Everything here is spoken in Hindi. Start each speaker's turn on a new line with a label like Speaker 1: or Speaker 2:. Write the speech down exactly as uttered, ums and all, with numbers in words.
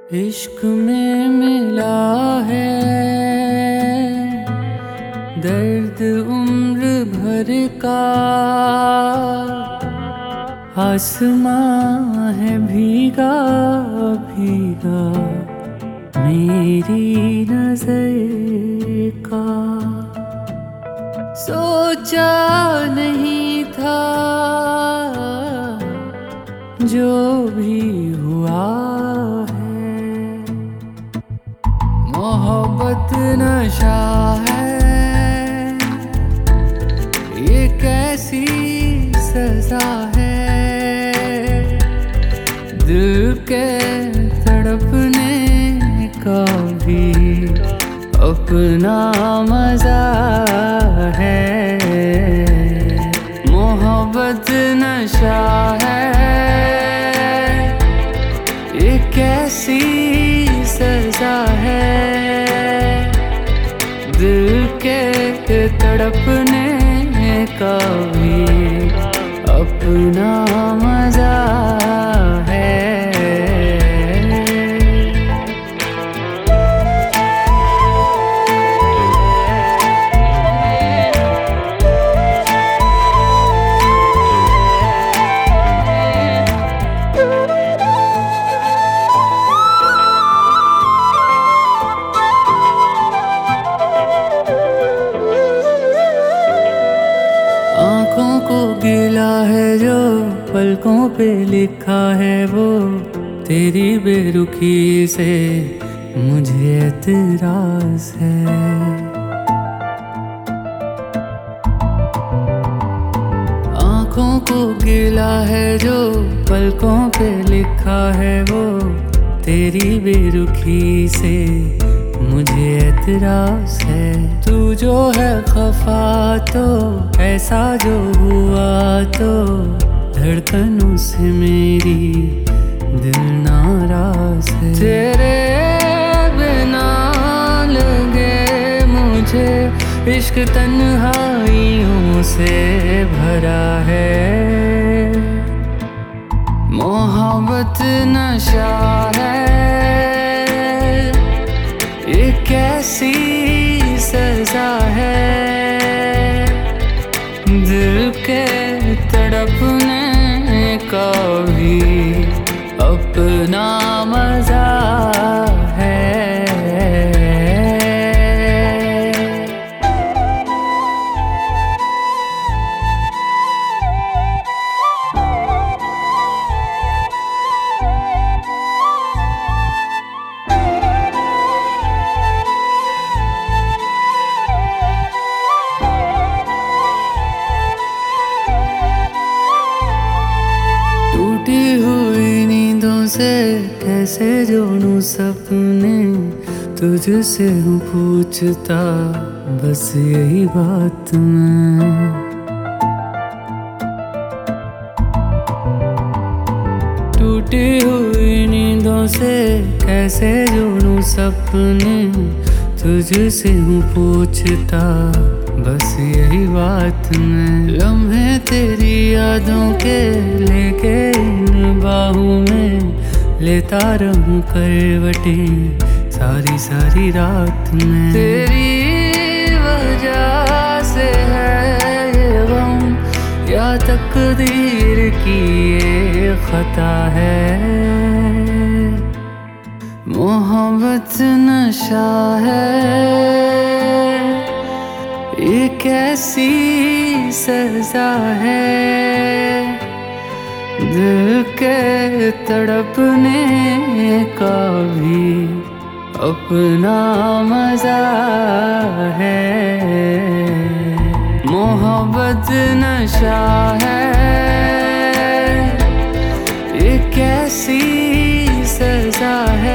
Speaker 1: इश्क में मिला है दर्द उम्र भर का, आसमां है भीगा भीगा मेरी नजर का। सोचा नहीं था जो भी हुआ है, मोहब्बत नशा है, ये कैसी सजा है। दिल के तड़पने का भी अपना मजा है। मोहब्बत नशा है, ये कैसी सजा है। दिल के तड़पने का भी अपना मजा है। आँखों को गिला है जो पलकों पे लिखा है, वो तेरी बेरुखी से मुझे एतराज है। आँखों को गिला है जो पलकों पे लिखा है, वो तेरी बेरुखी से मुझे एतराज है। तू जो है खफा तो ऐसा जो हुआ तो धड़कनों से मेरी दिल नाराज है। तेरे बिना लगे मुझे इश्क तन्हाइयों से भरा है। मोहब्बत नशा है, ये कैसी सजा है। दिल के तड़पने का भी अपना मजा है। टूटी हुई नींदों से कैसे जोड़ूं सपने, तुझसे हूँ पूछता बस यही बात मैं। टूटी हुई नींदों से कैसे जोड़ूं सपने, तुझसे हूँ पूछता बस यही बात मैं। लम्हे तेरी यादों के लेके इन बाहों में लेता रहूं करवटें सारी सारी रात में। तेरी वजह से है ये गम या तकदीर की ये खता है। मोहब्बत नशा है, ये कैसी सजा है। दिल के तड़पने का भी अपना मजा है। मोहब्बत नशा है, ये कैसी सजा है।